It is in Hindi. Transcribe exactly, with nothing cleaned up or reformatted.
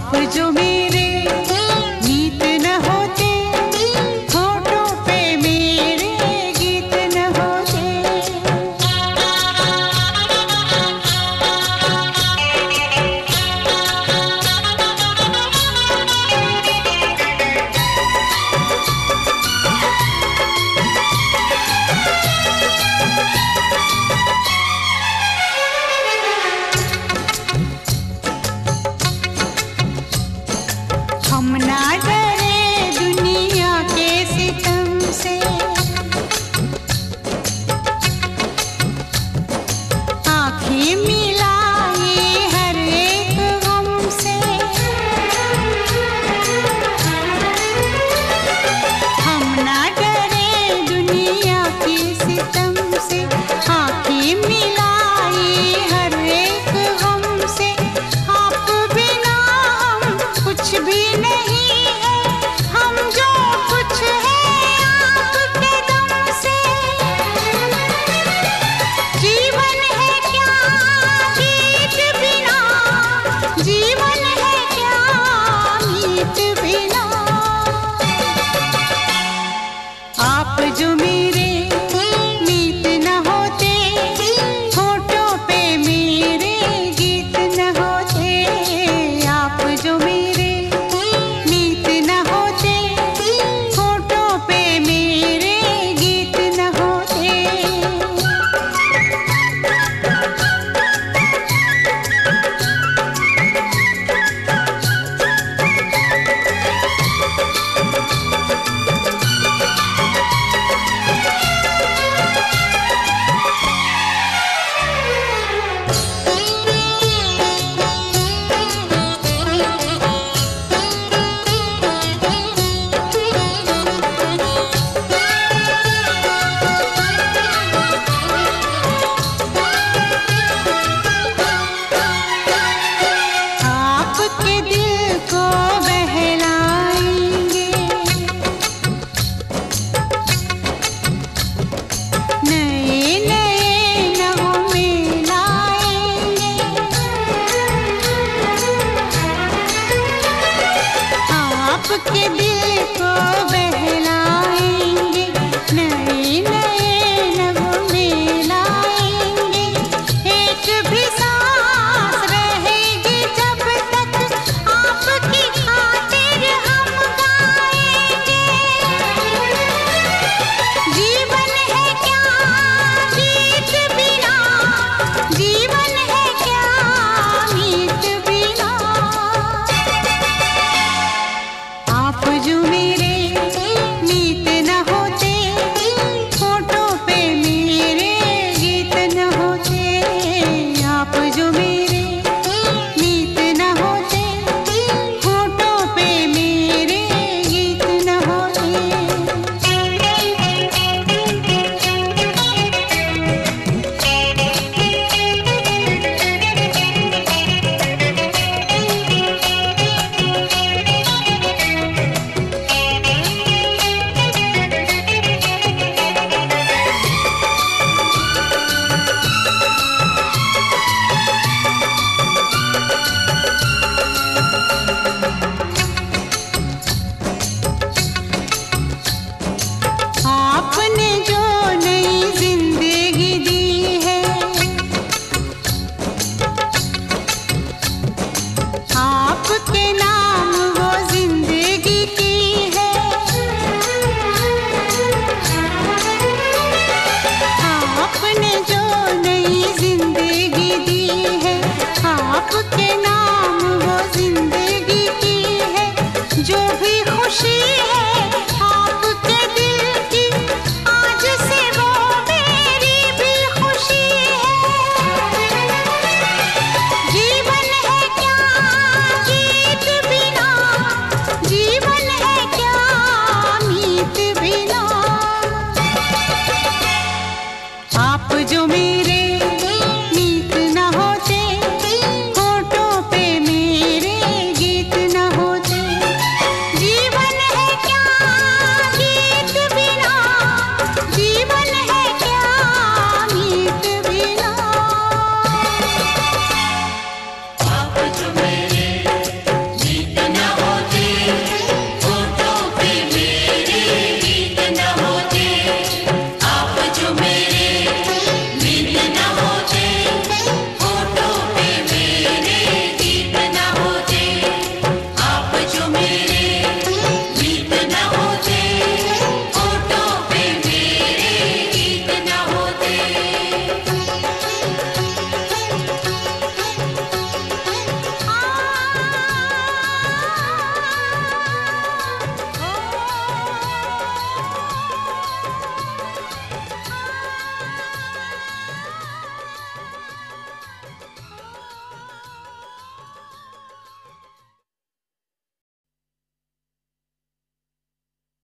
आप जो मेरे मीत न होते, होठों पे मेरे गीत न होते। हम ना डरे दुनिया के सितम से, आँखें मिलाई हर एक गम से। हम ना डरे दुनिया के सितम से, आँखें मिलाई हर एक गम से। आप बिना हम कुछ भी नहीं है, हम जो कुछ है आपके दम से। जीवन है क्या गीत बिना, जीवन है क्या मीत बिना। आप जो मेरे मीत न होते, होठों पे मेरे गीत न होते। आप जो मेरे मीत न होते, होठों पे मेरे गीत न होते। आपके दिल को बहलाएंगे, नए नए नगमे लाएंगे। आपके दिल को